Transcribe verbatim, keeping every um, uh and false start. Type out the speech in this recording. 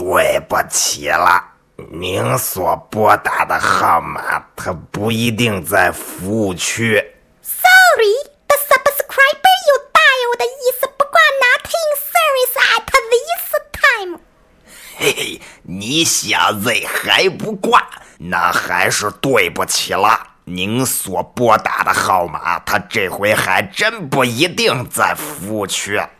对不起了，您所拨打的号码它不一定在服务区。 Sorry, the subscriber you dialed is not in service at this time. 嘿嘿，你小子还不挂，那还是对不起了，您所拨打的号码它这回还真不一定在服务区。